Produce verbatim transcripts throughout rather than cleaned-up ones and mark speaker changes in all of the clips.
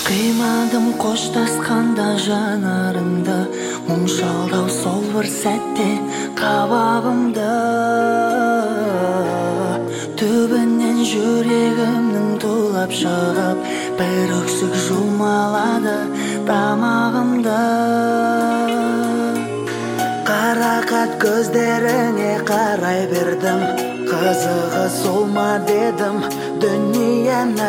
Speaker 1: Қимадым қоштасқанда жанарыңды, мұң шалдау сол бір сәтте қабағымды. Түбінен жүрегімнің тулап шығып, бір өксік жұлмалады тамағымды. Қарақат көздеріңе қарай бердім, қызығы сол ма дедім дүниенің.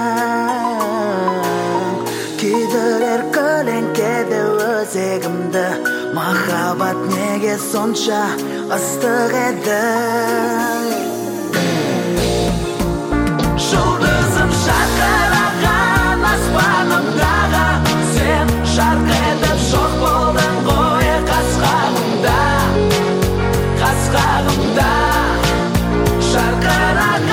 Speaker 1: Күйдірер көлеңкеде өзегімді, махаббат неге сонша ыстық еді. Жұлдызым жарқыраған аспанымдағы, сен жарқ етіп жоқ болдың ғой қас-қағымда, қас-қағымда жарқыраған.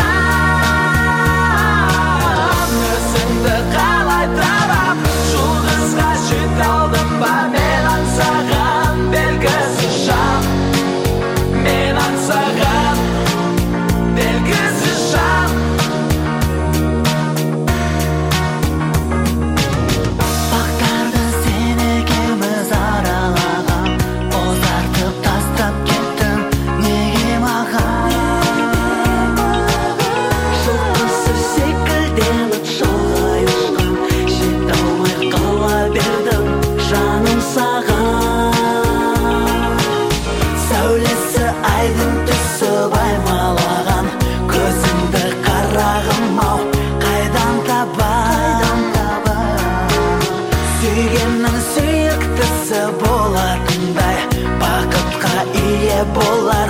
Speaker 1: Өзіңді қалай табам, жұлдызға жете алдым ба мен аңсаған белгісіз жан, мен аңсаған белгісіз жан. Бақтарды сен екеуміз аралаған, ұзартып тастап кеттің неге маған? Жұлдызсыз секілденіп шалғай ұшқан, жете алмай қала бердім жаным саған. Сәулесі айдың түсіп аймалаған, көзіңді қарағым-ау қайдан табам? Сүйгеннің сүйіктісі болатындай, бақытқа ие болар